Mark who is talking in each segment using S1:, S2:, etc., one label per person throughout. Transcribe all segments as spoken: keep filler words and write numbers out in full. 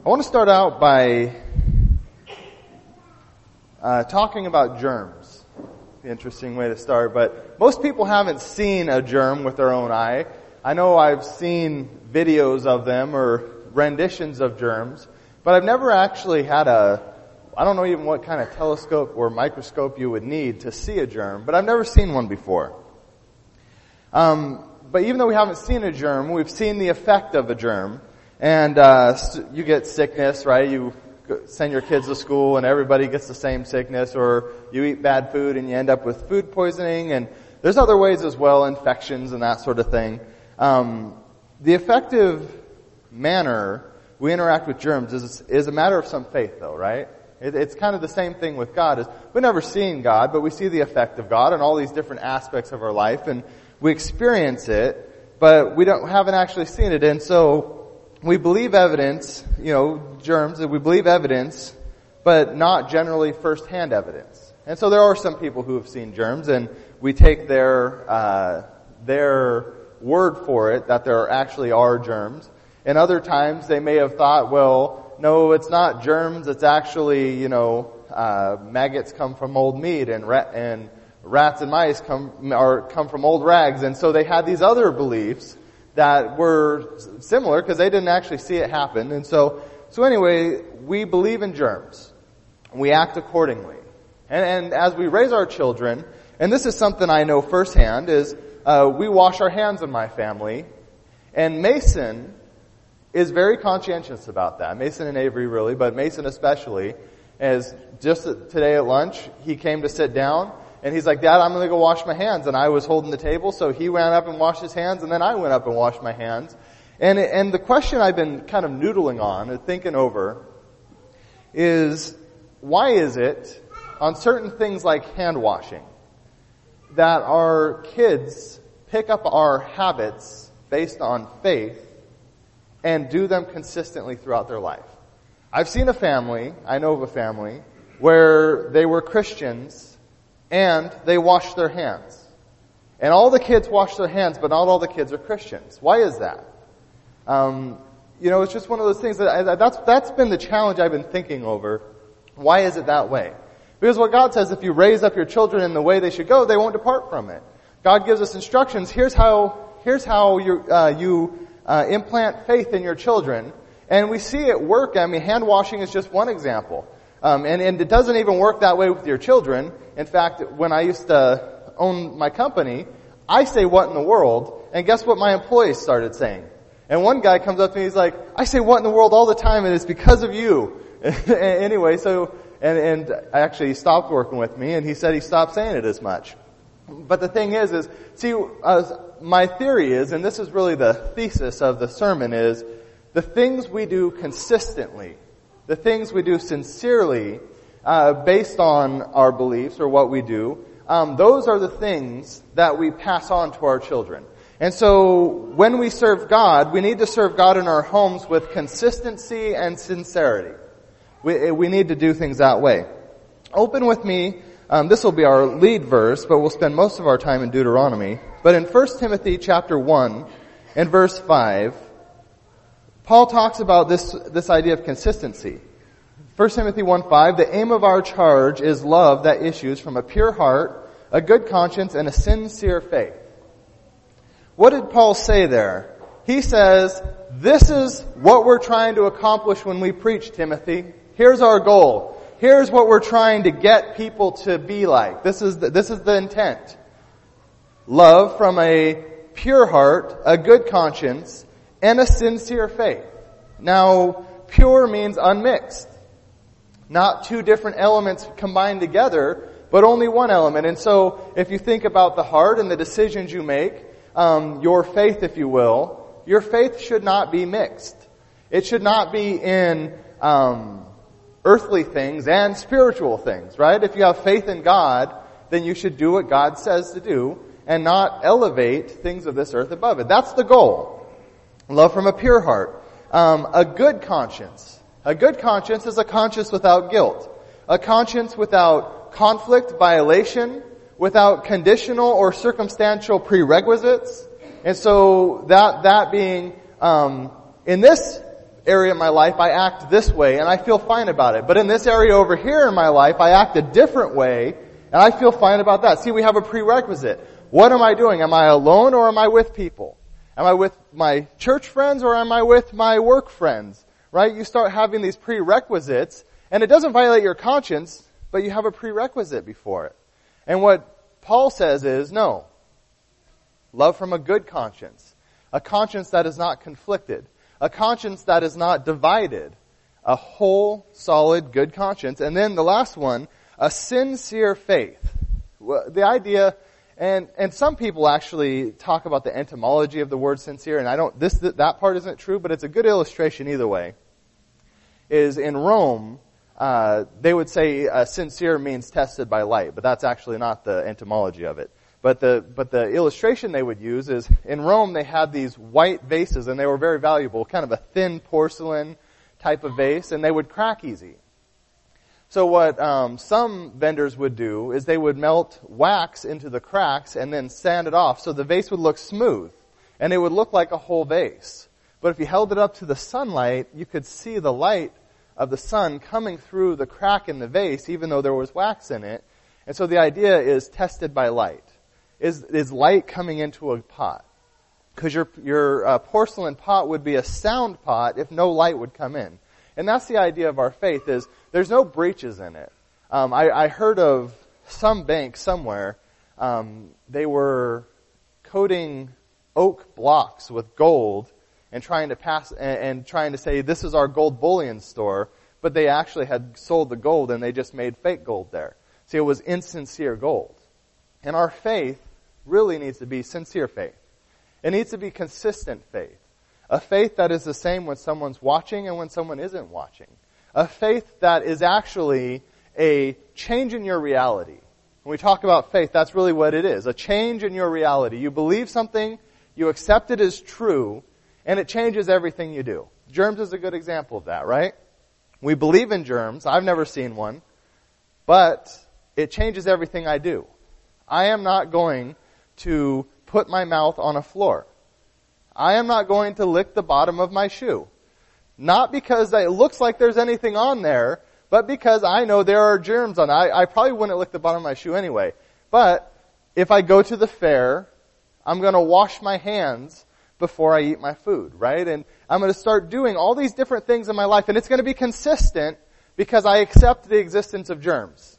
S1: I want to start out by uh, talking about germs. An interesting way to start, but most people haven't seen a germ with their own eye. I know I've seen videos of them or renditions of germs, but I've never actually had a, I don't know even what kind of telescope or microscope you would need to see a germ, but I've never seen one before. Um, but even though we haven't seen a germ, we've seen the effect of a germ. And uh you get sickness, right? You send your kids to school and everybody gets the same sickness, or you eat bad food and you end up with food poisoning, and there's other ways as well, infections and that sort of thing. Um, the effective manner we interact with germs is, is a matter of some faith, though, right? It, it's kind of the same thing with God. Is we've never seen God, but we see the effect of God in all these different aspects of our life, and we experience it, but we don't haven't actually seen it. And so we believe evidence, you know, germs, we believe evidence, but not generally first-hand evidence. And so there are some people who have seen germs, and we take their uh their word for it, that there actually are germs. And other times they may have thought, well, no, it's not germs, it's actually, you know, uh maggots come from old meat, and rat, and rats and mice come or come from old rags. And so they had these other beliefs that were similar because they didn't actually see it happen. And so, so anyway, we believe in germs. We act accordingly. And, and as we raise our children, and this is something I know firsthand, is uh, we wash our hands in my family. And Mason is very conscientious about that. Mason and Avery really, but Mason especially, as just today at lunch, he came to sit down. And he's like, Dad, I'm going to go wash my hands. And I was holding the table, so he ran up and washed his hands, and then I went up and washed my hands. And and the question I've been kind of noodling on and thinking over is, why is it on certain things like hand washing that our kids pick up our habits based on faith and do them consistently throughout their life? I've seen a family, I know of a family, where they were Christians and they wash their hands. And all the kids wash their hands, but not all the kids are Christians. Why is that? Um, you know, it's just one of those things that I, that's that's been the challenge I've been thinking over. Why is it that way? Because what God says, if you raise up your children in the way they should go, they won't depart from it. God gives us instructions. Here's how here's how you uh, you uh, implant faith in your children, and we see it work. I mean, hand washing is just one example. Um, and, and it doesn't even work that way with your children. In fact, when I used to own my company, I say what in the world, and guess what my employees started saying? And one guy comes up to me, he's like, I say what in the world all the time, and it's because of you. Anyway, so, and, and actually he stopped working with me, and he said he stopped saying it as much. But the thing is, is, see, uh, my theory is, and this is really the thesis of the sermon, is the things we do consistently, the things we do sincerely, uh, based on our beliefs or what we do, um, those are the things that we pass on to our children. And so when we serve God, we need to serve God in our homes with consistency and sincerity. We, we need to do things that way. Open with me, um, this will be our lead verse, but we'll spend most of our time in Deuteronomy. But in First Timothy chapter one and verse five, Paul talks about this, this idea of consistency. First Timothy one five, the aim of our charge is love that issues from a pure heart, a good conscience, and a sincere faith. What did Paul say there? He says, this is what we're trying to accomplish when we preach, Timothy. Here's our goal. Here's what we're trying to get people to be like. This is the, this is the intent. Love from a pure heart, a good conscience, and a sincere faith. Now, pure means unmixed. Not two different elements combined together, but only one element. And so, if you think about the heart and the decisions you make, um, your faith, if you will, your faith should not be mixed. It should not be in um, earthly things and spiritual things, right? If you have faith in God, then you should do what God says to do and not elevate things of this earth above it. That's the goal. Love from a pure heart. Um, a good conscience. A good conscience is a conscience without guilt. A conscience without conflict, violation, without conditional or circumstantial prerequisites. And so that, that being, um, in this area of my life, I act this way and I feel fine about it. But in this area over here in my life, I act a different way and I feel fine about that. See, we have a prerequisite. What am I doing? Am I alone or am I with people? Am I with my church friends or am I with my work friends? Right? You start having these prerequisites, and it doesn't violate your conscience, but you have a prerequisite before it. And what Paul says is, no. Love from a good conscience. A conscience that is not conflicted. A conscience that is not divided. A whole, solid, good conscience. And then the last one, a sincere faith. The idea, and, and some people actually talk about the etymology of the word sincere, and I don't, this, that part isn't true, but it's a good illustration either way. Is in Rome, uh, they would say uh, sincere means tested by light, but that's actually not the etymology of it. But the but the illustration they would use is in Rome they had these white vases and they were very valuable, kind of a thin porcelain type of vase, and they would crack easy. So what um, some vendors would do is they would melt wax into the cracks and then sand it off so the vase would look smooth and it would look like a whole vase. But if you held it up to the sunlight, you could see the light of the sun coming through the crack in the vase, even though there was wax in it. And so the idea is tested by light. Is, is light coming into a pot? Because your, your uh, porcelain pot would be a sound pot if no light would come in. And that's the idea of our faith, is there's no breaches in it. Um, I, I heard of some bank somewhere, um, they were coating oak blocks with gold and trying to pass and, and trying to say this is our gold bullion store, but they actually had sold the gold and they just made fake gold there. See, it was insincere gold. And our faith really needs to be sincere faith. It needs to be consistent faith. A faith that is the same when someone's watching and when someone isn't watching. A faith that is actually a change in your reality. When we talk about faith, that's really what it is. A change in your reality. You believe something, you accept it as true, and it changes everything you do. Germs is a good example of that, right? We believe in germs. I've never seen one. But it changes everything I do. I am not going to put my mouth on a floor. I am not going to lick the bottom of my shoe. Not because it looks like there's anything on there, but because I know there are germs on it. I, I probably wouldn't lick the bottom of my shoe anyway. But if I go to the fair, I'm going to wash my hands before I eat my food, right? And I'm going to start doing all these different things in my life, and it's going to be consistent because I accept the existence of germs.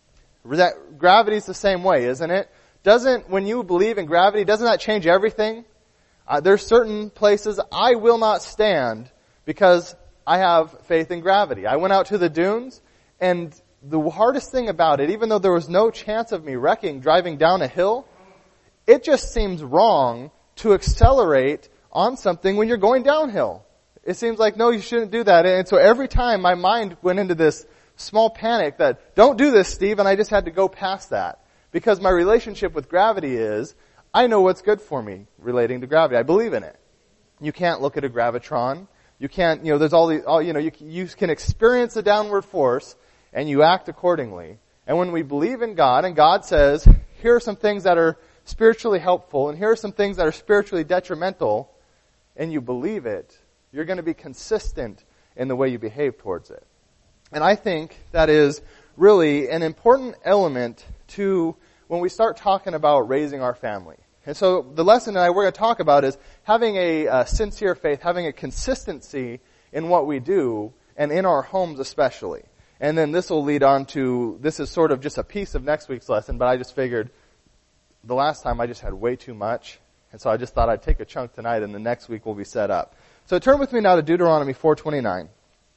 S1: Gravity's the same way, isn't it? Doesn't, when you believe in gravity, doesn't that change everything? Uh, there's certain places I will not stand because I have faith in gravity. I went out to the dunes, and the hardest thing about it, even though there was no chance of me wrecking driving down a hill, it just seems wrong to accelerate on something when you're going downhill. It seems like, no, you shouldn't do that. And so every time my mind went into this small panic that, don't do this, Steve, and I just had to go past that. Because my relationship with gravity is, I know what's good for me relating to gravity. I believe in it. You can't look at a gravitron. You can't, you know, there's all the, all, you know, you, you can experience a downward force and you act accordingly. And when we believe in God and God says, here are some things that are spiritually helpful and here are some things that are spiritually detrimental, and you believe it, you're going to be consistent in the way you behave towards it. And I think that is really an important element to when we start talking about raising our family. And so the lesson that we're going to talk about is having a, a sincere faith, having a consistency in what we do and in our homes especially. And then this will lead on to, this is sort of just a piece of next week's lesson, but I just figured the last time I just had way too much. And so I just thought I'd take a chunk tonight and the next week will be set up. So turn with me now to Deuteronomy four twenty-nine.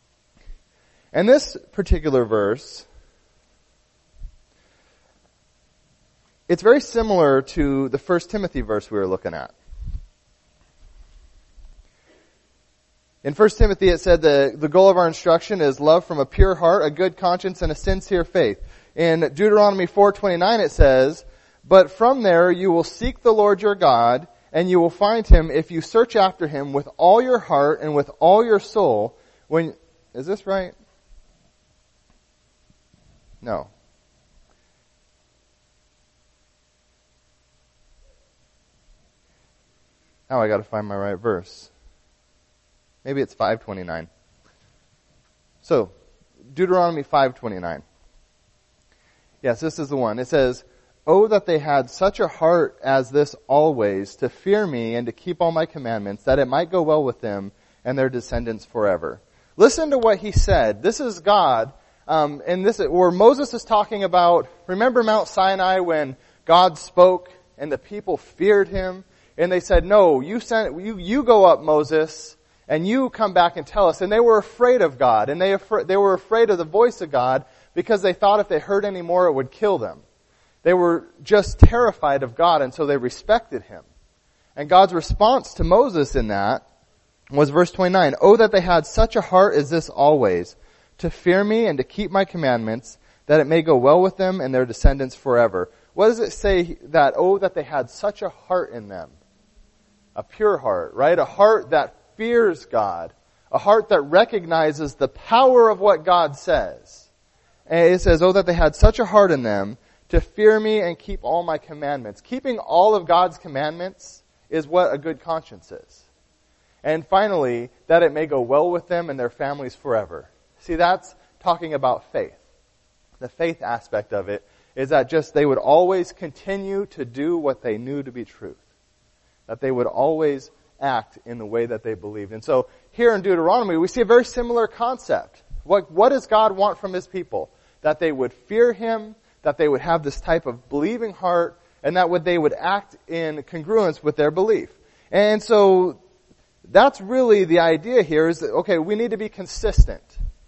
S1: And this particular verse, it's very similar to the First Timothy verse we were looking at. In First Timothy it said the, the goal of our instruction is love from a pure heart, a good conscience, and a sincere faith. In Deuteronomy four twenty-nine it says, but from there you will seek the Lord your God, and you will find him if you search after him with all your heart and with all your soul. When, is this right? No. Now I got to find my right verse. Maybe it's five twenty-nine. So, Deuteronomy five twenty-nine. Yes, this is the one. It says, "Oh, that they had such a heart as this always, to fear me and to keep all my commandments, that it might go well with them and their descendants forever." Listen to what he said. This is God, um, and this where Moses is talking about. Remember Mount Sinai when God spoke and the people feared him, and they said, "No, you sent you you go up, Moses, and you come back and tell us." And they were afraid of God, and they they were afraid of the voice of God because they thought if they heard any more, it would kill them. They were just terrified of God, and so they respected him. And God's response to Moses in that was verse twenty-nine, "Oh, that they had such a heart as this always, to fear me and to keep my commandments, that it may go well with them and their descendants forever." What does it say that, oh, that they had such a heart in them? A pure heart, right? A heart that fears God. A heart that recognizes the power of what God says. And it says, "Oh, that they had such a heart in them, to fear me and keep all my commandments." Keeping all of God's commandments is what a good conscience is. And finally, that it may go well with them and their families forever. See, that's talking about faith. The faith aspect of it is that just they would always continue to do what they knew to be truth. That they would always act in the way that they believed. And so here in Deuteronomy, we see a very similar concept. What, what does God want from his people? That they would fear him, that they would have this type of believing heart, and that would, they would act in congruence with their belief. And so that's really the idea here is that, okay, we need to be consistent.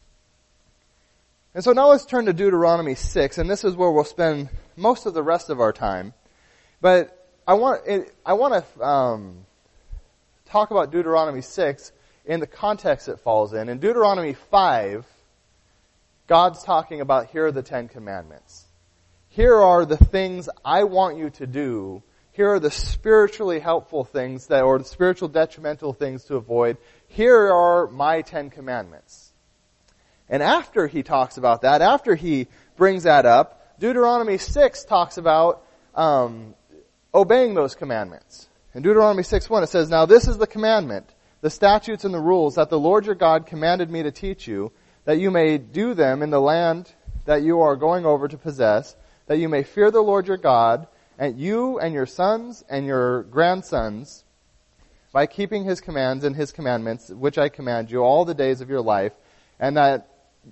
S1: And so now let's turn to Deuteronomy six, and this is where we'll spend most of the rest of our time. But I want, I want to um, talk about Deuteronomy six in the context it falls in. In Deuteronomy five, God's talking about, here are the Ten Commandments. Here are the things I want you to do. Here are the spiritually helpful things that, or the spiritual detrimental things to avoid. Here are my Ten Commandments. And after he talks about that, after he brings that up, Deuteronomy six talks about um, obeying those commandments. In Deuteronomy six one, it says, "Now this is the commandment, the statutes and the rules that the Lord your God commanded me to teach you, that you may do them in the land that you are going over to possess, that you may fear the Lord your God, and you and your sons and your grandsons, by keeping his commands and his commandments, which I command you all the days of your life, and that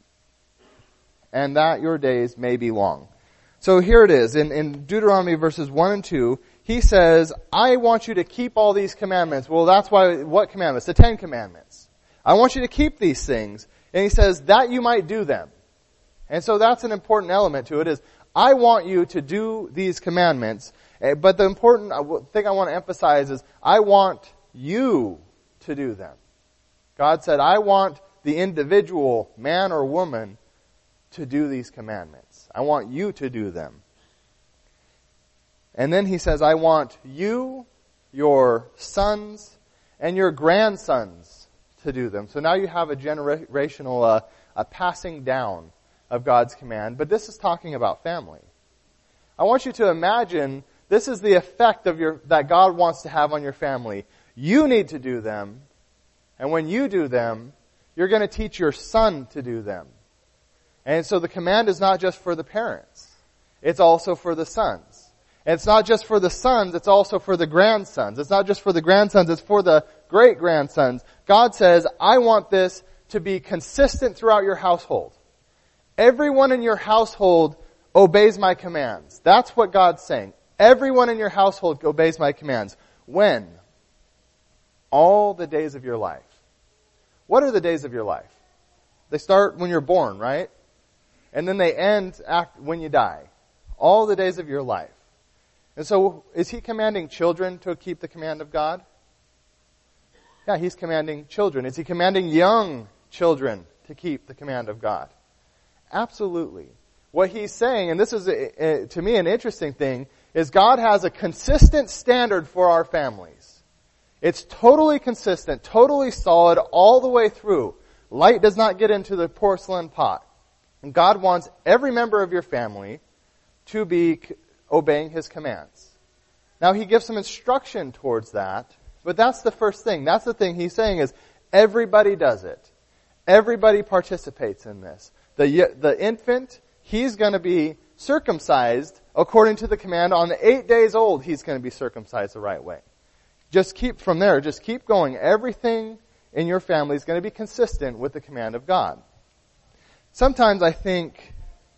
S1: and that your days may be long." So here it is. In, in Deuteronomy verses one and two, he says, I want you to keep all these commandments. Well, that's why, what commandments? The Ten Commandments. I want you to keep these things. And he says, that you might do them. And so that's an important element to it, is I want you to do these commandments. But the important thing I want to emphasize is, I want you to do them. God said, I want the individual man or woman to do these commandments. I want you to do them. And then he says, I want you, your sons, and your grandsons to do them. So now you have a generational, uh, a passing down of God's command. But this is talking about family. I want you to imagine this is the effect of your, that God wants to have on your family. You need to do them. And when you do them, you're going to teach your son to do them. And so the command is not just for the parents. It's also for the sons. And it's not just for the sons, it's also for the grandsons. It's not just for the grandsons, it's for the great-grandsons. God says, I want this to be consistent throughout your household. Everyone in your household obeys my commands. That's what God's saying. Everyone in your household obeys my commands. When? All the days of your life. What are the days of your life? They start when you're born, right? And then they end after, when you die. All the days of your life. And so, is he commanding children to keep the command of God? Yeah, he's commanding children. Is he commanding young children to keep the command of God? Absolutely. What he's saying, and this is a, a, to me an interesting thing, is God has a consistent standard for our families. It's totally consistent, totally solid all the way through. Light does not get into the porcelain pot. And God wants every member of your family to be obeying his commands. Now he gives some instruction towards that, but that's the first thing. That's the thing he's saying is, Everybody does it. Everybody participates in this. The, the infant, he's going to be circumcised according to the command. On the eight days old, he's going to be circumcised the right way. Just keep from there, just keep going. Everything in your family is going to be consistent with the command of God. Sometimes I think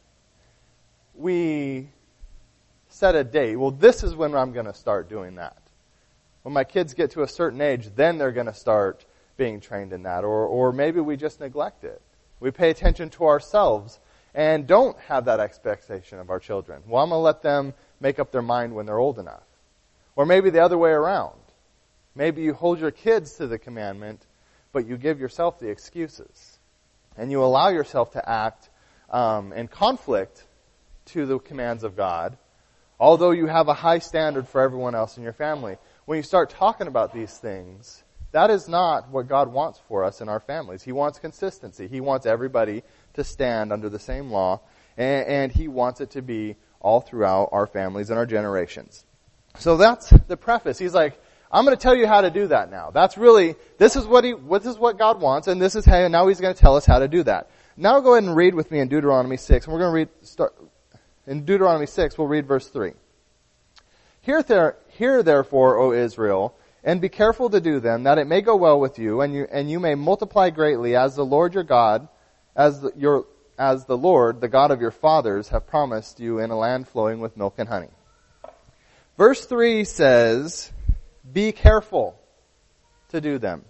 S1: we set a date. Well, this is when I'm going to start doing that. When my kids get to a certain age, then they're going to start being trained in that. Or, or maybe we just neglect it. We pay attention to ourselves and don't have that expectation of our children. Well, I'm going to let them make up their mind when they're old enough. Or maybe the other way around. Maybe you hold your kids to the commandment, but you give yourself the excuses. And you allow yourself to act um, in conflict to the commands of God, although you have a high standard for everyone else in your family. When you start talking about these things, that is not what God wants for us in our families. He wants consistency. He wants everybody to stand under the same law, and, and He wants it to be all throughout our families and our generations. So that's the preface. He's like, I'm going to tell you how to do that now. That's really, this is what he, this is what God wants, and this is how, now He's going to tell us how to do that. Now go ahead and read with me in Deuteronomy six, and we're going to read, start, in Deuteronomy six, we'll read verse three. Hear, there, hear therefore, O Israel, and be careful to do them, that it may go well with you, and you, and you may multiply greatly, as the Lord your God, as the, your, as the Lord, the God of your fathers, have promised you in a land flowing with milk and honey. Verse three says, be careful to do them.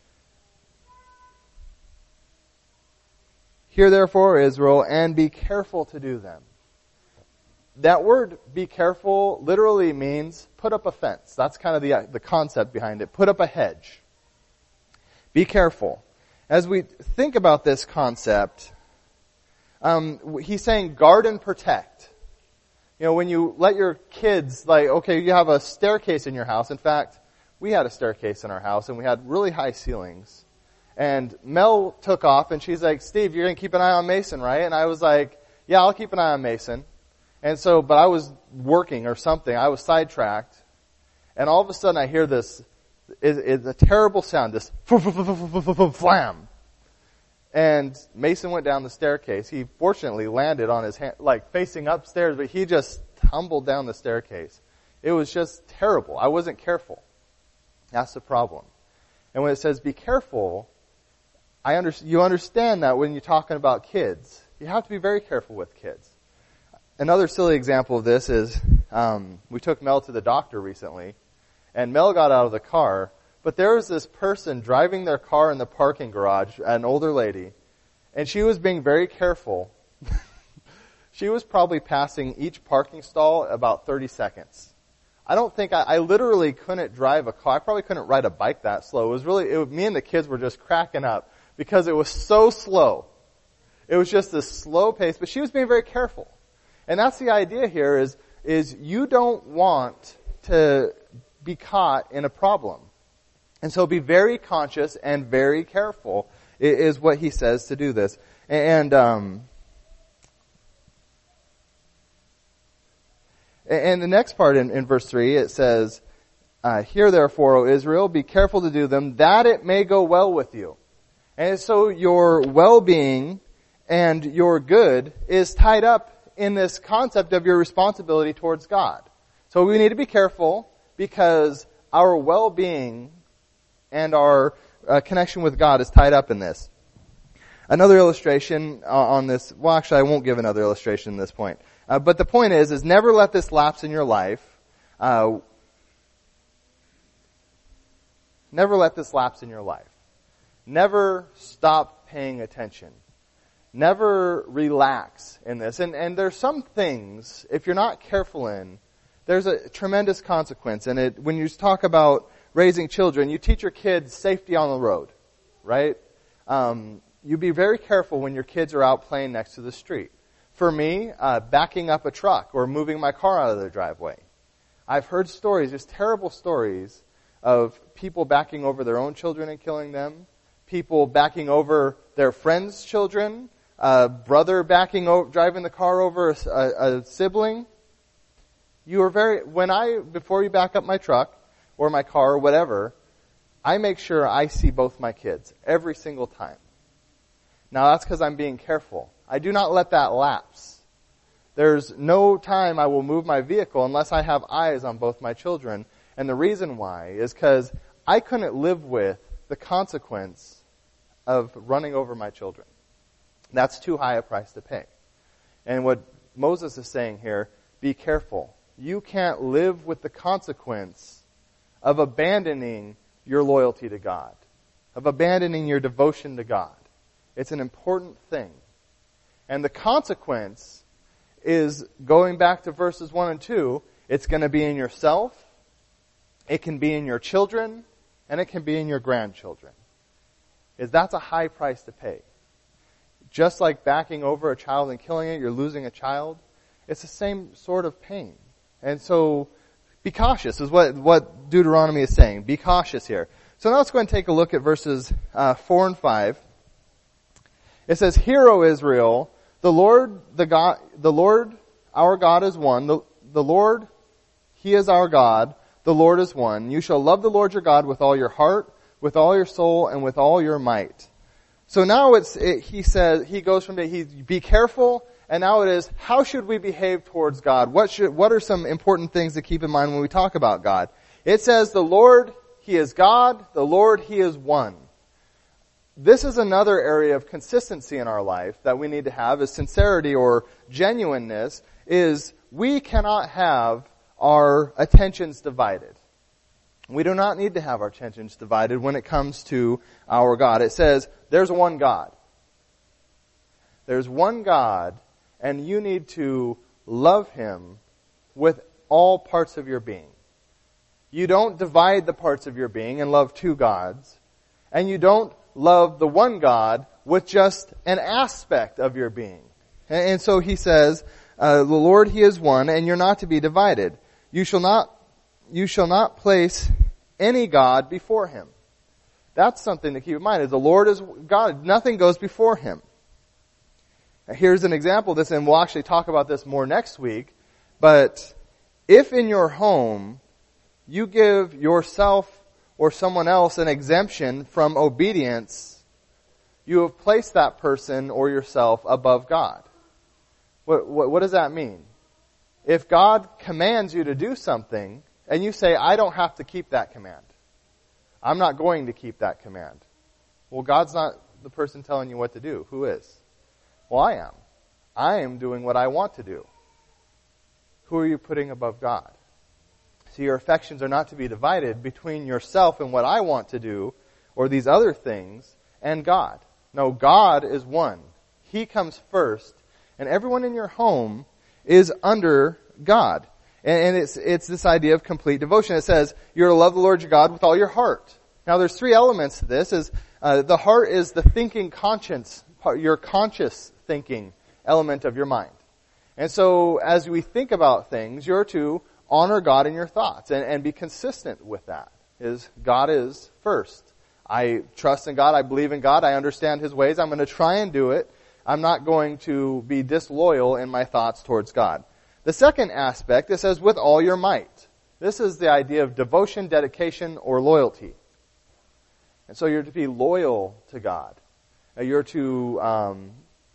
S1: Hear therefore, Israel, and be careful to do them. That word, be careful, literally means put up a fence. That's kind of the, the concept behind it. Put up a hedge. Be careful. As we think about this concept, um, he's saying guard and protect. You know, when you let your kids, like, okay, you have a staircase in your house. In fact, we had a staircase in our house, and we had really high ceilings. And Mel took off, and she's like, Steve, you're going to keep an eye on Mason, right? And I was like, yeah, I'll keep an eye on Mason. And so, but I was working or something. I was sidetracked. And all of a sudden I hear this, it, it's a terrible sound, this flam. And Mason went down the staircase. He fortunately landed on his hand, like facing upstairs, but he just tumbled down the staircase. It was just terrible. I wasn't careful. That's the problem. And when it says be careful, I under, you understand that when you're talking about kids, you have to be very careful with kids. Another silly example of this is um, we took Mel to the doctor recently, and Mel got out of the car, but there was this person driving their car in the parking garage, an older lady, and she was being very careful. She was probably passing each parking stall about thirty seconds. I don't think, I, I literally couldn't drive a car. I probably couldn't ride a bike that slow. It was really, it, me and the kids were just cracking up because it was so slow. It was just this slow pace, but she was being very careful. And that's the idea here is, is you don't want to be caught in a problem. And so be very conscious and very careful is what he says to do this. And, um, and the next part in, in verse three, it says, uh, hear therefore, O Israel, be careful to do them, that it may go well with you. And so your well-being and your good is tied up in this concept of your responsibility towards God. So we need to be careful because our well-being and our uh, connection with God is tied up in this. Another illustration uh, on this, well actually I won't give another illustration at this point. Uh, but the point is, is never let this lapse in your life. Uh, never let this lapse in your life. Never stop paying attention. Never relax in this. And, and there's some things, if you're not careful in, there's a tremendous consequence. And it, when you talk about raising children, you teach your kids safety on the road, right? Um, you be very careful when your kids are out playing next to the street. For me, uh, backing up a truck or moving my car out of their driveway. I've heard stories, just terrible stories, of people backing over their own children and killing them, people backing over their friends' children, a brother backing over, driving the car over a, a, a sibling. You are very, when I, before you back up my truck or my car or whatever, I make sure I see both my kids every single time. Now that's because I'm being careful. I do not let that lapse. There's no time I will move my vehicle unless I have eyes on both my children. And the reason why is because I couldn't live with the consequence of running over my children. That's too high a price to pay. And what Moses is saying here, be careful. You can't live with the consequence of abandoning your loyalty to God, of abandoning your devotion to God. It's an important thing. And the consequence is, going back to verses one and two, it's going to be in yourself, it can be in your children, and it can be in your grandchildren. Is that's a high price to pay. Just like backing over a child and killing it, you're losing a child. It's the same sort of pain. And so, be cautious is what, what Deuteronomy is saying. Be cautious here. So now let's go and take a look at verses uh, four and five. It says, "Hear, O Israel, the Lord, the God, the Lord, our God is one. The, the Lord, He is our God. The Lord is one. You shall love the Lord your God with all your heart, with all your soul, and with all your might." So now it's, it, he says, he goes from the, he, be careful, and now it is, how should we behave towards God? What should, what are some important things to keep in mind when we talk about God? It says, the Lord, He is God. The Lord, He is one. This is another area of consistency in our life that we need to have, is sincerity or genuineness, is we cannot have our attentions divided. We do not need to have our attentions divided when it comes to our God. It says, there's one God. There's one God, and you need to love Him with all parts of your being. You don't divide the parts of your being and love two gods, and you don't love the one God with just an aspect of your being. And, and so he says, uh, the Lord, He is one, and you're not to be divided. You shall not, you shall not place any God before Him. That's something to keep in mind, is the Lord is God. Nothing goes before Him. Now, here's an example of this, and we'll actually talk about this more next week, but if in your home you give yourself or someone else an exemption from obedience, you have placed that person or yourself above God. What, what, what does that mean? If God commands you to do something, and you say, I don't have to keep that command. I'm not going to keep that command. Well, God's not the person telling you what to do. Who is? Well, I am. I am doing what I want to do. Who are you putting above God? So your affections are not to be divided between yourself and what I want to do, or these other things, and God. No, God is one. He comes first, and everyone in your home is under God. And it's, it's this idea of complete devotion. It says, you're to love the Lord your God with all your heart. Now there's three elements to this. Is uh, the heart is the thinking conscience, your conscious thinking element of your mind. And so as we think about things, you're to honor God in your thoughts and, and be consistent with that. Is God is first. I trust in God. I believe in God. I understand His ways. I'm going to try and do it. I'm not going to be disloyal in my thoughts towards God. The second aspect, it says, with all your might. This is the idea of devotion, dedication, or loyalty. And so you're to be loyal to God. You're to um,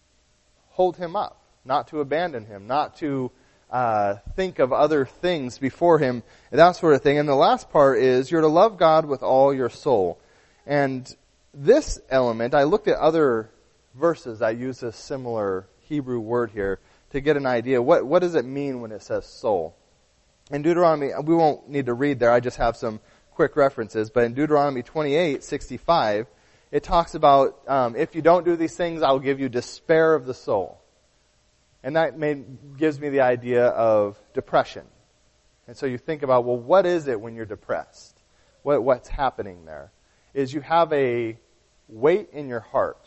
S1: hold Him up, not to abandon Him, not to uh, think of other things before Him, and that sort of thing. And the last part is you're to love God with all your soul. And this element, I looked at other verses. I use a similar Hebrew word here to get an idea. What, what does it mean when it says soul? In Deuteronomy, we won't need to read there. I just have some quick references. But in Deuteronomy twenty-eight sixty-five, it talks about, um, if you don't do these things, I'll give you despair of the soul. And that made, gives me the idea of depression. And so you think about, well, what is it when you're depressed? What, what's happening there? Is you have a weight in your heart.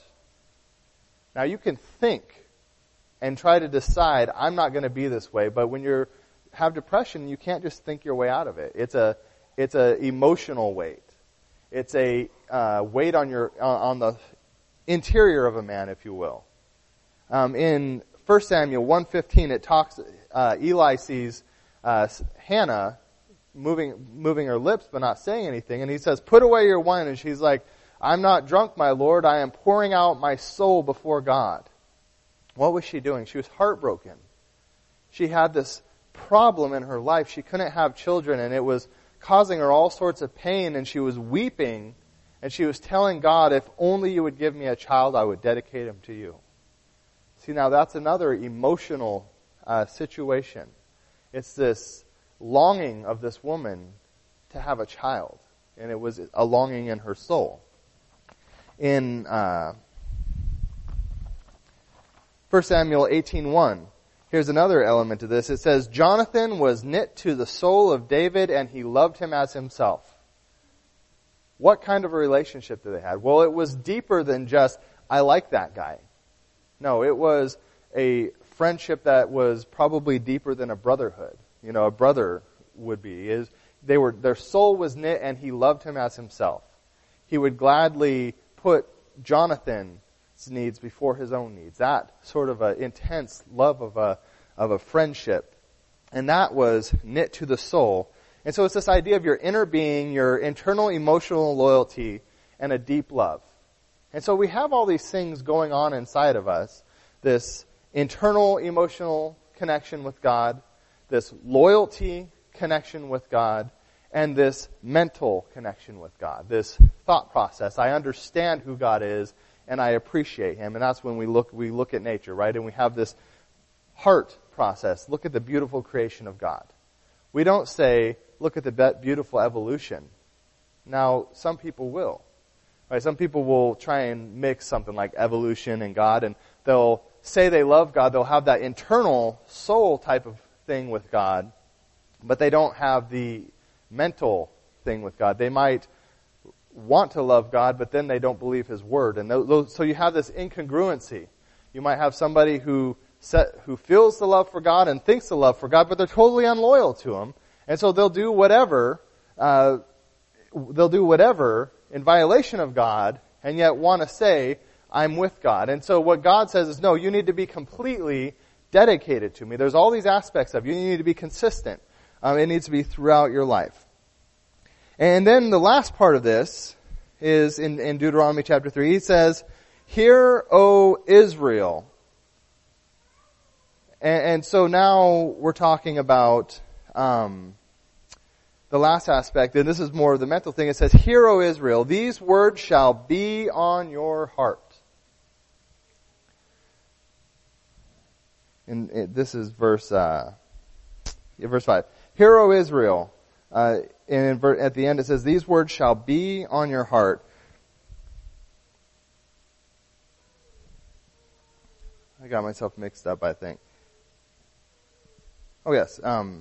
S1: Now you can think and try to decide, I'm not going to be this way. But when you have depression, you can't just think your way out of it. It's a, it's a emotional weight. It's a uh, weight on your uh, on the interior of a man, if you will. Um, in First Samuel one fifteen, it talks. Uh, Eli sees uh, Hannah moving moving her lips but not saying anything. And he says, put away your wine. And she's like, I'm not drunk, my Lord. I am pouring out my soul before God. What was she doing? She was heartbroken. She had this problem in her life. She couldn't have children, and it was causing her all sorts of pain, and she was weeping, and she was telling God, if only you would give me a child, I would dedicate him to you. See, now that's another emotional uh, situation. It's this longing of this woman to have a child, and it was a longing in her soul. In uh, First Samuel eighteen one, here's another element to this. It says, Jonathan was knit to the soul of David, and he loved him as himself. What kind of a relationship did they have? Well, it was deeper than just, I like that guy. No, it was a friendship that was probably deeper than a brotherhood. You know, a brother would be. Is they were their soul was knit, and he loved him as himself. He would gladly put Jonathan's needs before his own needs. That sort of an intense love of a of a friendship, and that was knit to the soul. And so it's this idea of your inner being, your internal emotional loyalty, and a deep love. And so we have all these things going on inside of us. This internal emotional connection with God, this loyalty connection with God, and this mental connection with God, this thought process. I understand who God is, and I appreciate him. And that's when we look we look at nature, right? And we have this heart process. Look at the beautiful creation of God. We don't say, look at the beautiful evolution. Now, some people will. Right? Some people will try and mix something like evolution and God, and they'll say they love God. They'll have that internal soul type of thing with God, but they don't have the mental thing with God. They might want to love God, but then they don't believe his word. And those, so you have this incongruency. You might have somebody who set, who feels the love for God and thinks the love for God, but they're totally unloyal to him. And so they'll do whatever, uh, they'll do whatever in violation of God, and yet want to say, I'm with God. And so what God says is, no, you need to be completely dedicated to me. There's all these aspects of you. You need to be consistent. Um, it needs to be throughout your life. And then the last part of this is in, in Deuteronomy chapter three. He says, Hear, O Israel. And, and so now we're talking about um, the last aspect, and this is more of the mental thing. It says, Hear, O Israel, these words shall be on your heart. And it, this is verse uh, yeah, verse five. Hear, O Israel. Uh, and in, at the end it says, these words shall be on your heart. I got myself mixed up, I think. Oh yes. Um,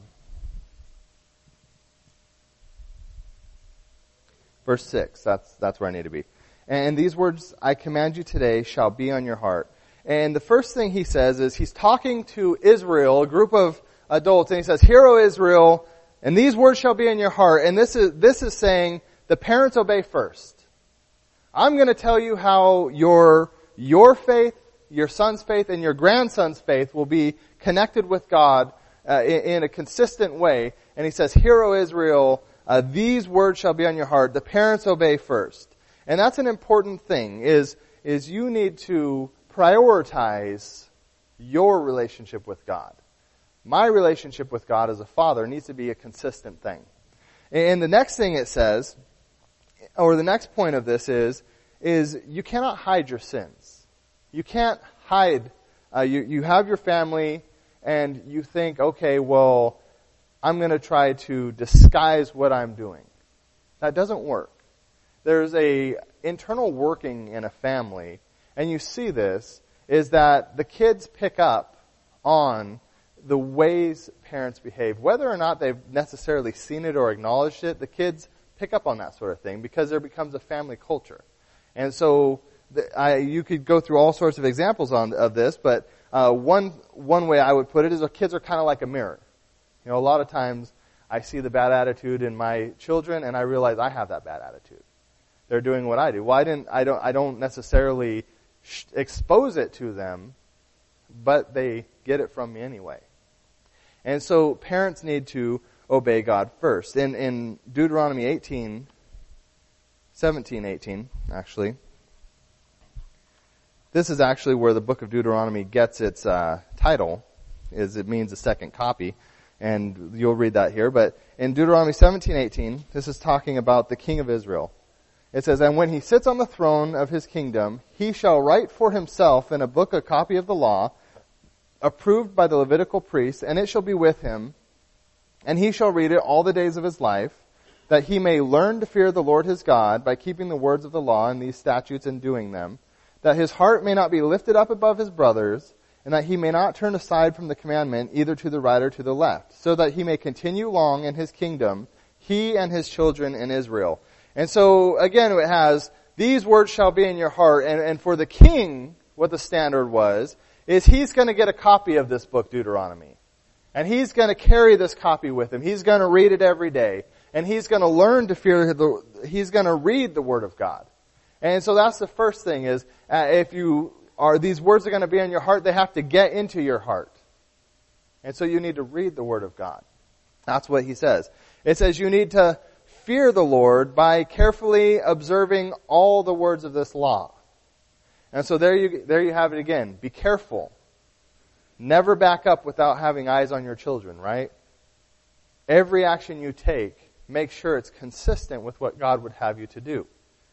S1: verse six. That's that's where I need to be. And these words I command you today shall be on your heart. And the first thing he says is he's talking to Israel, a group of adults, and he says, Hear, O Israel, and these words shall be in your heart. And this is this is saying the parents obey first. I'm going to tell you how your your faith, your son's faith, and your grandson's faith will be connected with God uh, in, in a consistent way. And he says, Hear, O Israel, uh, these words shall be on your heart. The parents obey first. And that's an important thing, is is you need to prioritize your relationship with God. My relationship with God as a father needs to be a consistent thing. And the next thing it says, or the next point of this is, is you cannot hide your sins. You can't hide. Uh, you, you have your family and you think, okay, well, I'm going to try to disguise what I'm doing. That doesn't work. There's a internal working in a family, and you see this, is that the kids pick up on the ways parents behave. Whether or not they've necessarily seen it or acknowledged it, the kids pick up on that sort of thing because there becomes a family culture. And so the, I, you could go through all sorts of examples on of this, but uh, one one way I would put it is our kids are kind of like a mirror. You know, a lot of times I see the bad attitude in my children, and I realize I have that bad attitude. They're doing what I do. Well, I didn't. I don't. I don't necessarily sh- expose it to them, but they get it from me anyway. And so parents need to obey God first. In, in Deuteronomy eighteen, seventeen, eighteen, actually, this is actually where the book of Deuteronomy gets its uh, title, is it means a second copy, and you'll read that here. But in Deuteronomy seventeen, eighteen, this is talking about the king of Israel. It says, "And when he sits on the throne of his kingdom, he shall write for himself in a book a copy of the law, approved by the Levitical priests, and it shall be with him, and he shall read it all the days of his life, that he may learn to fear the Lord his God by keeping the words of the law and these statutes and doing them, that his heart may not be lifted up above his brothers, and that he may not turn aside from the commandment either to the right or to the left, so that he may continue long in his kingdom, he and his children in Israel." And so, again, it has, these words shall be in your heart. And, and for the king, what the standard was, is he's going to get a copy of this book, Deuteronomy. And he's going to carry this copy with him. He's going to read it every day. And he's going to learn to fear the, he's going to read the Word of God. And so that's the first thing is, uh, if you are, these words are going to be in your heart, they have to get into your heart. And so you need to read the Word of God. That's what he says. It says you need to fear the Lord by carefully observing all the words of this law. And so there you, there you have it again. Be careful. Never back up without having eyes on your children, right? Every action you take, make sure it's consistent with what God would have you to do.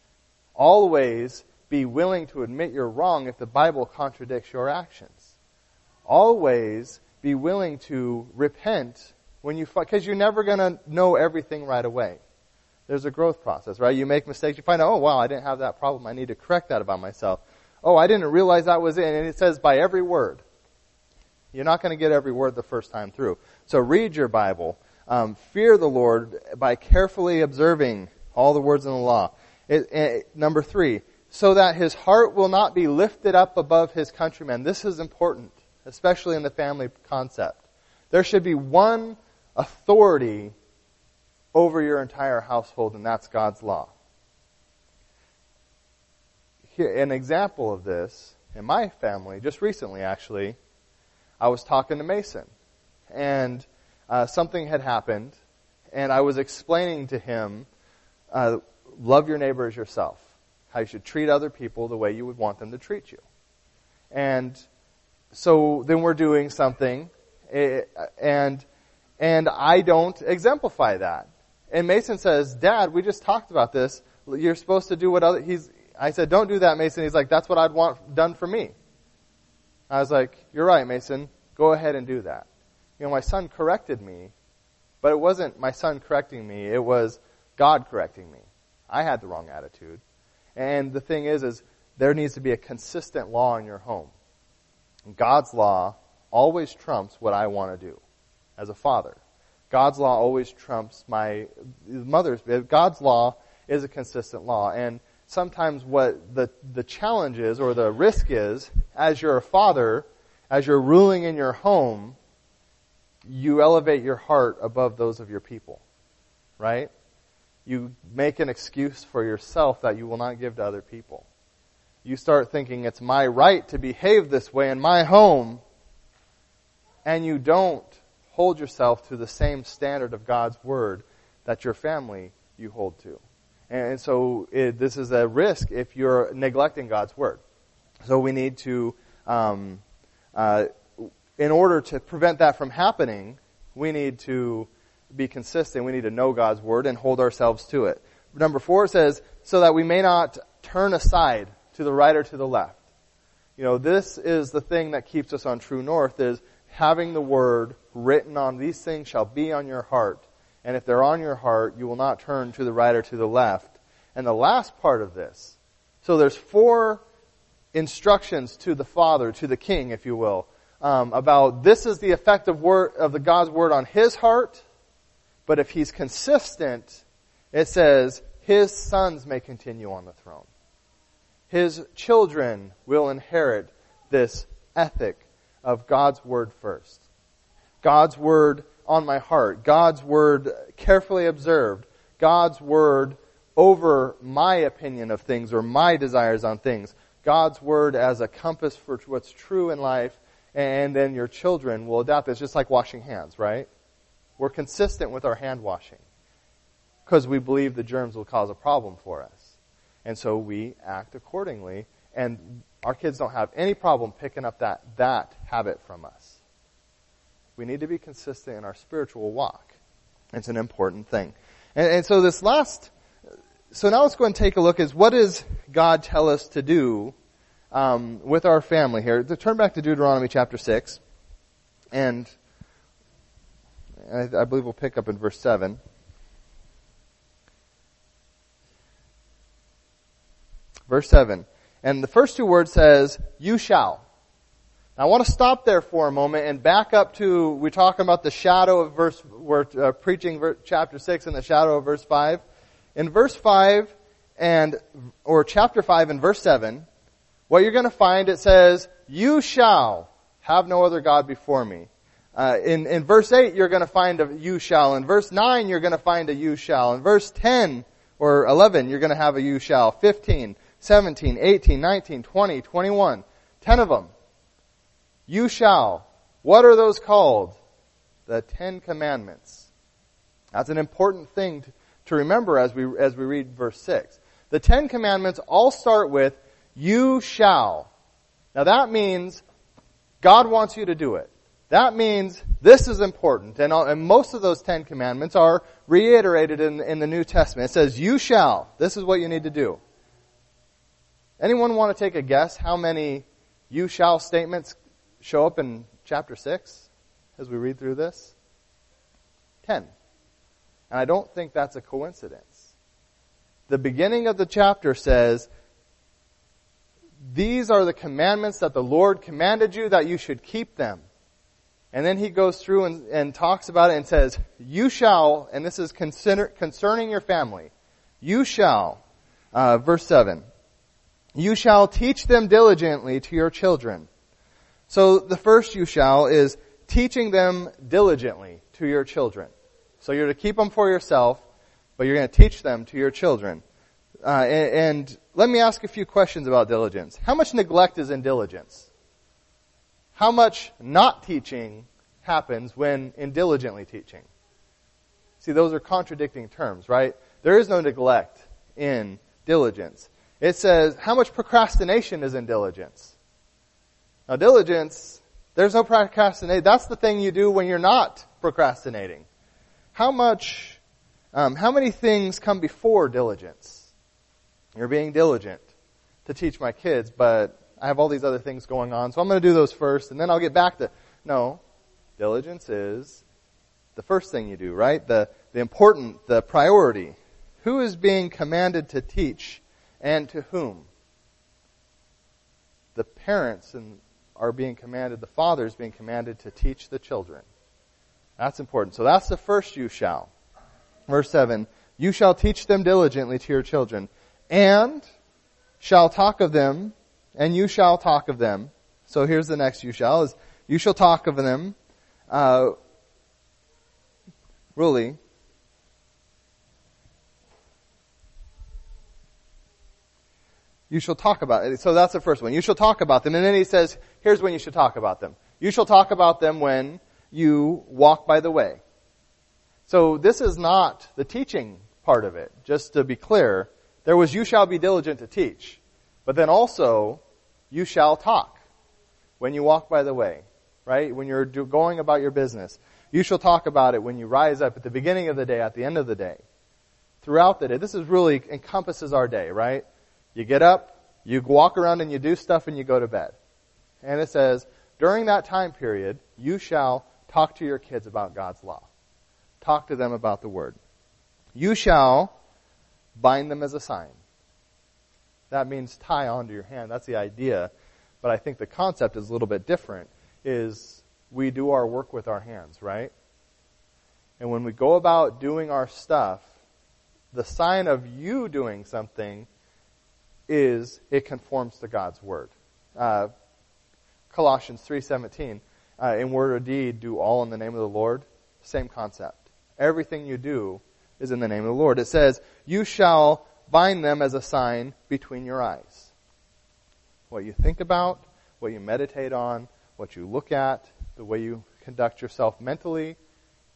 S1: Always be willing to admit you're wrong if the Bible contradicts your actions. Always be willing to repent when you, because you're never going to know everything right away. There's a growth process, right? You make mistakes, you find out, oh wow, I didn't have that problem. I need to correct that about myself. Oh, I didn't realize that was it. And it says by every word. You're not going to get every word the first time through. So read your Bible. Um, fear the Lord by carefully observing all the words in the law. It, it, number three, so that his heart will not be lifted up above his countrymen. This is important, especially in the family concept. There should be one authority over your entire household, and that's God's law. Here, an example of this, in my family, just recently actually, I was talking to Mason, and uh, something had happened, and I was explaining to him, uh, love your neighbor as yourself, how you should treat other people the way you would want them to treat you. And so then we're doing something, and and I don't exemplify that. And Mason says, "Dad, we just talked about this. You're supposed to do what other..." He's. I said, "Don't do that, Mason." He's like, "That's what I'd want done for me." I was like, "You're right, Mason. Go ahead and do that." You know, my son corrected me, but it wasn't my son correcting me. It was God correcting me. I had the wrong attitude. And the thing is, is there needs to be a consistent law in your home. God's law always trumps what I want to do as a father. God's law always trumps my mother's. God's law is a consistent law. And sometimes what the, the challenge is, or the risk is, as you're a father, as you're ruling in your home, you elevate your heart above those of your people. Right? You make an excuse for yourself that you will not give to other people. You start thinking it's my right to behave this way in my home, and you don't hold yourself to the same standard of God's Word that your family you hold to. And so it, this is a risk if you're neglecting God's Word. So we need to, um, uh, in order to prevent that from happening, we need to be consistent. We need to know God's Word and hold ourselves to it. Number four says, so that we may not turn aside to the right or to the left. You know, this is the thing that keeps us on true north, is having the Word written on these things shall be on your heart. And if they're on your heart, you will not turn to the right or to the left. And the last part of this, so there's four instructions to the father, to the king, if you will, um, about this is the effect of word of the God's Word on his heart. But if he's consistent, it says his sons may continue on the throne. His children will inherit this ethic of God's Word first. God's Word on my heart. God's Word carefully observed. God's Word over my opinion of things or my desires on things. God's Word as a compass for what's true in life. And then your children will adopt this, just like washing hands, right? We're consistent with our hand washing because we believe the germs will cause a problem for us. And so we act accordingly, and our kids don't have any problem picking up that, that habit from us. We need to be consistent in our spiritual walk. It's an important thing. And, and so this last, so now let's go and take a look at what does God tell us to do um, with our family here. To turn back to Deuteronomy chapter six, and I, I believe we'll pick up in verse seven. Verse seven. And the first two words says, you shall. Now I want to stop there for a moment and back up to, we're talking about the shadow of verse, we're uh, preaching ver, chapter six and the shadow of verse five. In verse five and, or chapter five and verse seven, what you're going to find, it says, you shall have no other God before me. Uh, in, in verse eight, you're going to find a you shall. In verse nine, you're going to find a you shall. In verse ten or eleven, you're going to have a you shall. fifteen, seventeen, eighteen, nineteen, twenty, twenty-one. Ten of them. You shall. What are those called? The Ten Commandments. That's an important thing to, to remember as we, as we read verse six. The Ten Commandments all start with, you shall. Now that means God wants you to do it. That means this is important. And, and most of those Ten Commandments are reiterated in, in the New Testament. It says, you shall. This is what you need to do. Anyone want to take a guess how many you shall statements show up in chapter six as we read through this? Ten. And I don't think that's a coincidence. The beginning of the chapter says, these are the commandments that the Lord commanded you that you should keep them. And then he goes through and, and talks about it and says, you shall, and this is consider, concerning your family, you shall, uh, verse seven, you shall teach them diligently to your children. So the first you shall is teaching them diligently to your children. So you're to keep them for yourself, but you're going to teach them to your children. Uh, and, and let me ask a few questions about diligence. How much neglect is in diligence? How much not teaching happens when in diligently teaching? See, those are contradicting terms, right? There is no neglect in diligence. It says, how much procrastination is in diligence? Now, diligence, there's no procrastination. That's the thing you do when you're not procrastinating. How much, um, how many things come before diligence? You're being diligent to teach my kids, but I have all these other things going on, so I'm going to do those first, and then I'll get back to... No. Diligence is the first thing you do, right? The, the important, the priority. Who is being commanded to teach, and to whom? The parents and are being commanded, the father is being commanded to teach the children. That's important. So that's the first you shall. Verse seven, you shall teach them diligently to your children, and shall talk of them, and you shall talk of them. So here's the next you shall, is you shall talk of them, uh, really, you shall talk about it. So that's the first one. You shall talk about them. And then he says, here's when you should talk about them. You shall talk about them when you walk by the way. So this is not the teaching part of it. Just to be clear, there was you shall be diligent to teach. But then also, you shall talk when you walk by the way, right? When you're do, going about your business. You shall talk about it when you rise up at the beginning of the day, at the end of the day. Throughout the day. This is really encompasses our day, right? You get up, you walk around and you do stuff and you go to bed. And it says, during that time period, you shall talk to your kids about God's law. Talk to them about the Word. You shall bind them as a sign. That means tie onto your hand. That's the idea. But I think the concept is a little bit different, is we do our work with our hands, right? And when we go about doing our stuff, the sign of you doing something is it conforms to God's Word. Uh, Colossians three seventeen, uh, in word or deed, do all in the name of the Lord. Same concept. Everything you do is in the name of the Lord. It says, you shall bind them as a sign between your eyes. What you think about, what you meditate on, what you look at, the way you conduct yourself mentally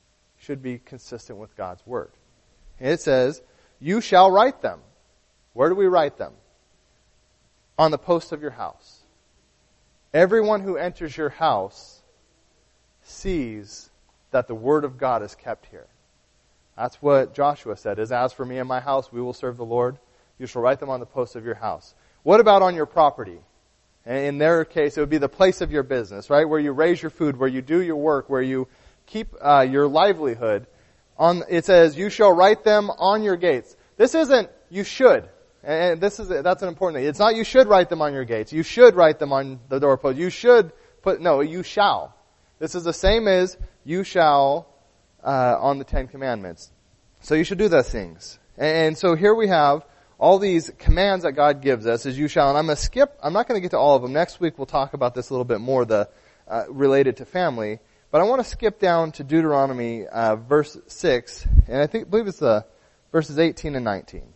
S1: should be consistent with God's Word. It says, you shall write them. Where do we write them? On the posts of your house. Everyone who enters your house sees that the Word of God is kept here. That's what Joshua said, is as for me and my house, we will serve the Lord. You shall write them on the posts of your house. What about on your property? And in their case, it would be the place of your business, right? Where you raise your food, where you do your work, where you keep uh, your livelihood. On, it says, you shall write them on your gates. This isn't, you should. And this is, that's an important thing. It's not you should write them on your gates. You should write them on the doorpost. You should put, no, you shall. This is the same as you shall, uh, on the Ten Commandments. So you should do those things. And so here we have all these commands that God gives us, as you shall. And I'm going to skip, I'm not going to get to all of them. Next week we'll talk about this a little bit more, the, uh, related to family. But I want to skip down to Deuteronomy, uh, verse six. And I think, I believe it's the verses eighteen and nineteen.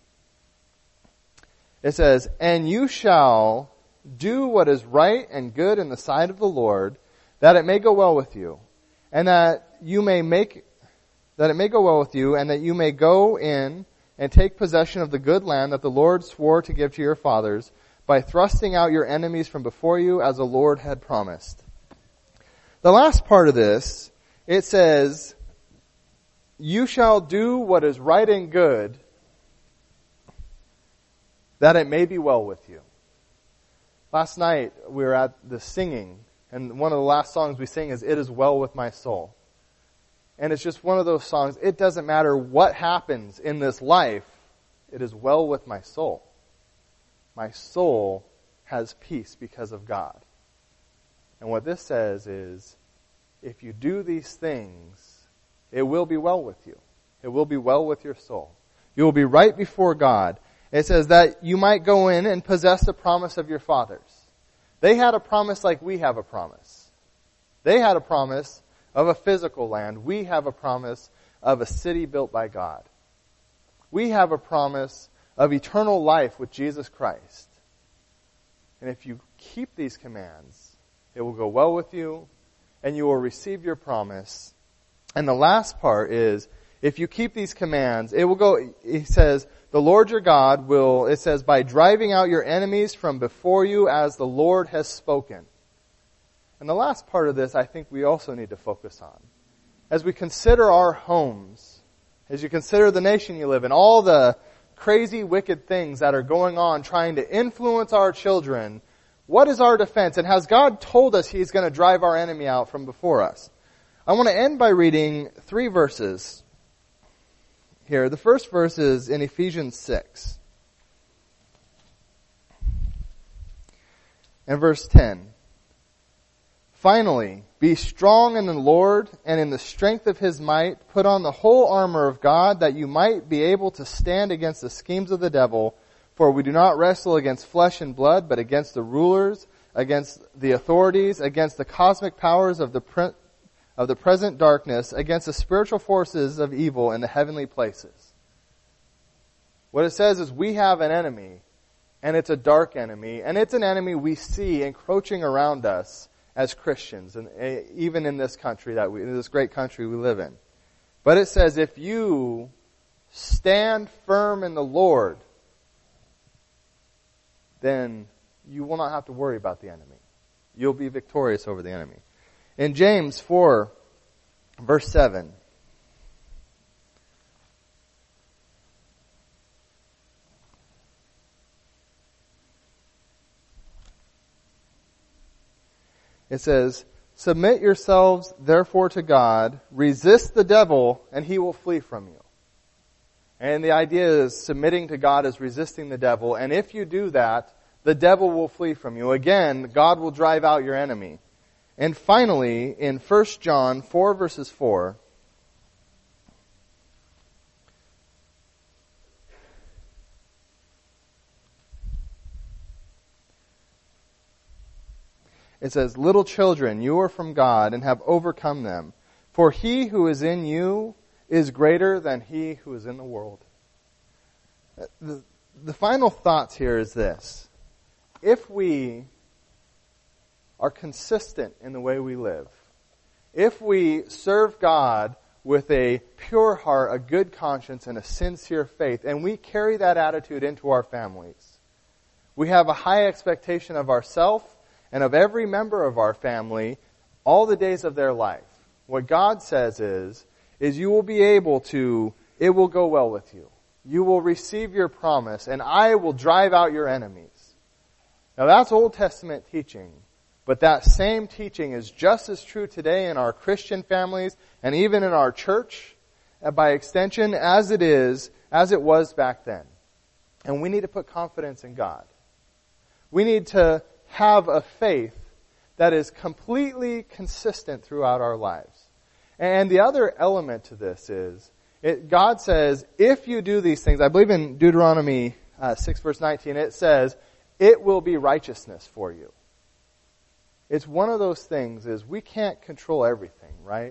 S1: It says, and you shall do what is right and good in the sight of the Lord, that it may go well with you, and that you may make, that it may go well with you, and that you may go in and take possession of the good land that the Lord swore to give to your fathers, by thrusting out your enemies from before you, as the Lord had promised. The last part of this, it says, you shall do what is right and good, that it may be well with you. Last night we were at the singing, and one of the last songs we sing is, It Is Well With My Soul. And it's just one of those songs, it doesn't matter what happens in this life, it is well with my soul. My soul has peace because of God. And what this says is, if you do these things, it will be well with you. It will be well with your soul. You will be right before God. It says that you might go in and possess the promise of your fathers. They had a promise like we have a promise. They had a promise of a physical land. We have a promise of a city built by God. We have a promise of eternal life with Jesus Christ. And if you keep these commands, it will go well with you, and you will receive your promise. And the last part is, if you keep these commands, it will go, he says, the Lord your God will, it says, by driving out your enemies from before you as the Lord has spoken. And the last part of this, I think we also need to focus on. As we consider our homes, as you consider the nation you live in, all the crazy, wicked things that are going on trying to influence our children, what is our defense? And has God told us He's going to drive our enemy out from before us? I want to end by reading three verses here. The first verse is in Ephesians six. And verse ten. Finally, be strong in the Lord and in the strength of His might. Put on the whole armor of God, that you might be able to stand against the schemes of the devil. For we do not wrestle against flesh and blood, but against the rulers, against the authorities, against the cosmic powers of the pre- of the present darkness, against the spiritual forces of evil in the heavenly places. What it says is we have an enemy, and it's a dark enemy, and it's an enemy we see encroaching around us as Christians, and even in this country that we, in this great country we live in. But it says if you stand firm in the Lord, then you will not have to worry about the enemy. You'll be victorious over the enemy. In James four, verse seven, it says, submit yourselves therefore to God, resist the devil, and he will flee from you. And the idea is submitting to God is resisting the devil, and if you do that, the devil will flee from you. Again, God will drive out your enemy. And finally, in First John four verses four, it says, little children, you are from God and have overcome them. For he who is in you is greater than he who is in the world. The, the final thoughts here is this. If we are consistent in the way we live, if we serve God with a pure heart, a good conscience, and a sincere faith. And we carry that attitude into our families. We have a high expectation of ourselves and of every member of our family all the days of their life. What God says is, is you will be able to, it will go well with you. You will receive your promise, and I will drive out your enemies. Now that's Old Testament teaching, but that same teaching is just as true today in our Christian families and even in our church, and by extension, as it is, as it was back then. And we need to put confidence in God. We need to have a faith that is completely consistent throughout our lives. And the other element to this is, it, God says, if you do these things, I believe in Deuteronomy uh, six verse nineteen, it says, it will be righteousness for you. It's one of those things is we can't control everything, right?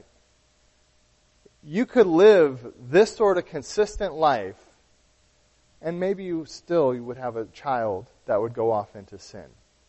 S1: You could live this sort of consistent life, and maybe you still you would have a child that would go off into sin.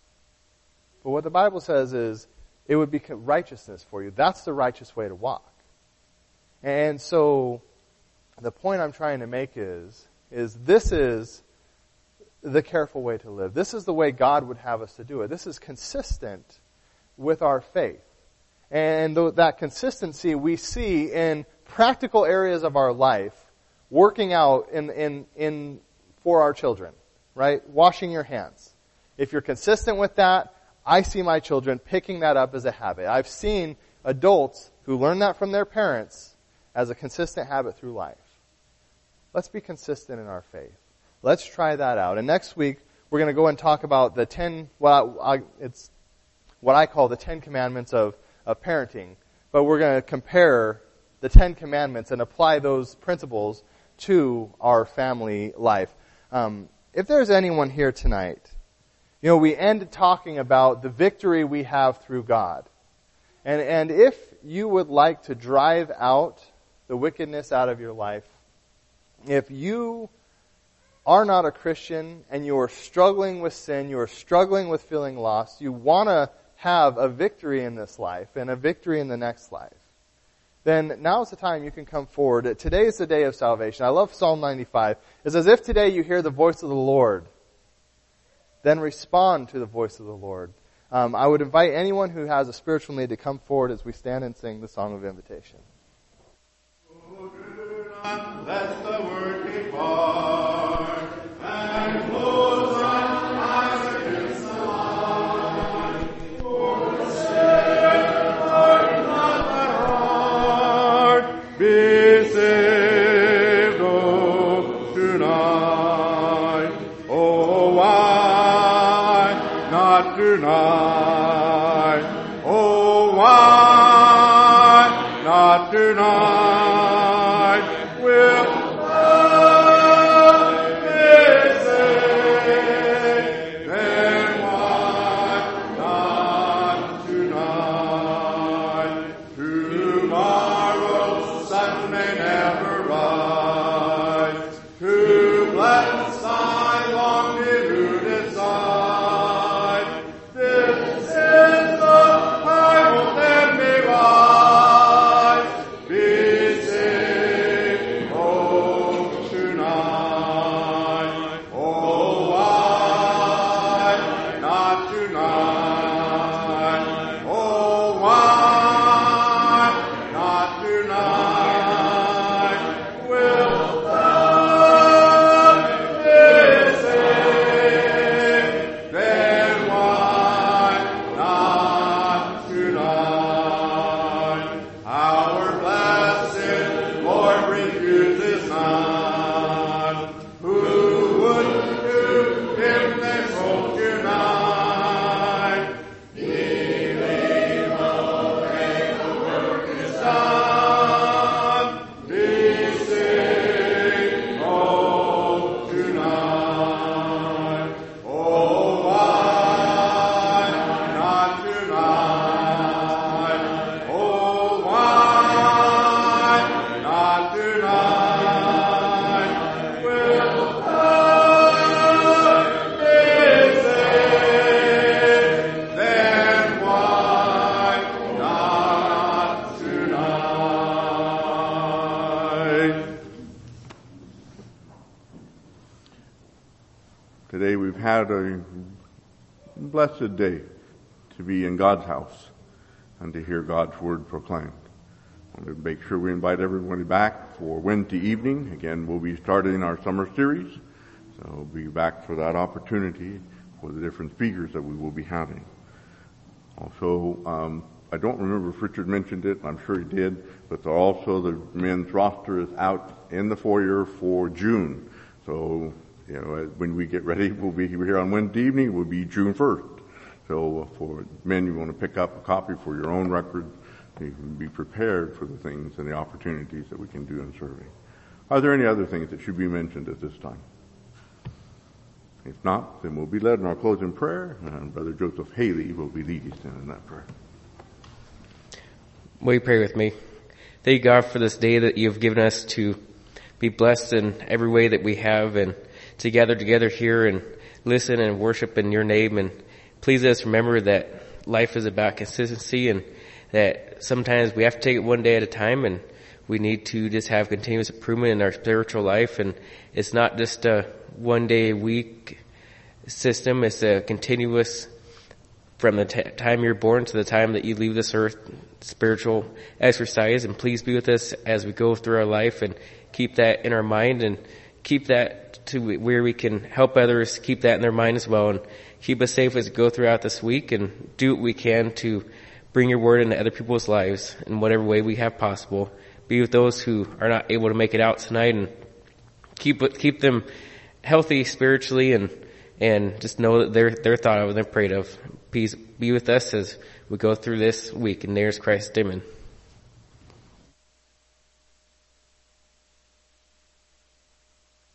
S1: But what the Bible says is, it would be righteousness for you. That's the righteous way to walk. And so, the point I'm trying to make is, is this is the careful way to live. This is the way God would have us to do it. This is consistent with our faith. And that consistency we see in practical areas of our life, working out in, in, in, for our children, right? Washing your hands. If you're consistent with that, I see my children picking that up as a habit. I've seen adults who learn that from their parents as a consistent habit through life. Let's be consistent in our faith. Let's try that out. And next week, we're going to go and talk about the ten, well, I, it's what I call the Ten Commandments of, of parenting. But we're going to compare the Ten Commandments and apply those principles to our family life. Um, if there's anyone here tonight, you know, we end talking about the victory we have through God. And, and if you would like to drive out the wickedness out of your life, if you are not a Christian and you are struggling with sin, you are struggling with feeling lost, you want to have a victory in this life and a victory in the next life, then now's the time you can come forward. Today is the day of salvation. I love Psalm ninety-five. It says, if today you hear the voice of the Lord, then respond to the voice of the Lord. Um, I would invite anyone who has a spiritual need to come forward as we stand and sing the song of invitation.
S2: Oh, do not let the word depart, and close thine eyes against the light. For sin, harden not thy heart. Be saved, oh, tonight. Oh, why not tonight? Oh, why not tonight? Will had a blessed day to be in God's house and to hear God's word proclaimed. I want to make sure we invite everybody back for Wednesday evening. Again, we'll be starting our summer series, so we'll be back for that opportunity for the different speakers that we will be having. Also, um, I don't remember if Richard mentioned it, I'm sure he did, but also the men's roster is out in the foyer for June. So, you know, when we get ready, we'll be here on Wednesday evening, we'll be June first. So for men, you want to pick up a copy for your own record. You can be prepared for the things and the opportunities that we can do in serving. Are there any other things that should be mentioned at this time? If not, then we'll be led in our closing prayer, and Brother Joseph Haley will be leading us in that prayer.
S3: Will you pray with me? Thank you, God, for this day that you've given us to be blessed in every way that we have, and to gather together here and listen and worship in your name. And please let us remember that life is about consistency, and that sometimes we have to take it one day at a time, and we need to just have continuous improvement in our spiritual life. And it's not just a one day a week system. It's a continuous, from the t- time you're born to the time that you leave this earth, spiritual exercise. And please be with us as we go through our life, and keep that in our mind, and keep that to where we can help others keep that in their mind as well, and keep us safe as we go throughout this week, and do what we can to bring your word into other people's lives in whatever way we have possible. Be with those who are not able to make it out tonight, and keep keep them healthy spiritually, and and just know that they're they're thought of and they're prayed of. Please be with us as we go through this week. In there's Christ, amen.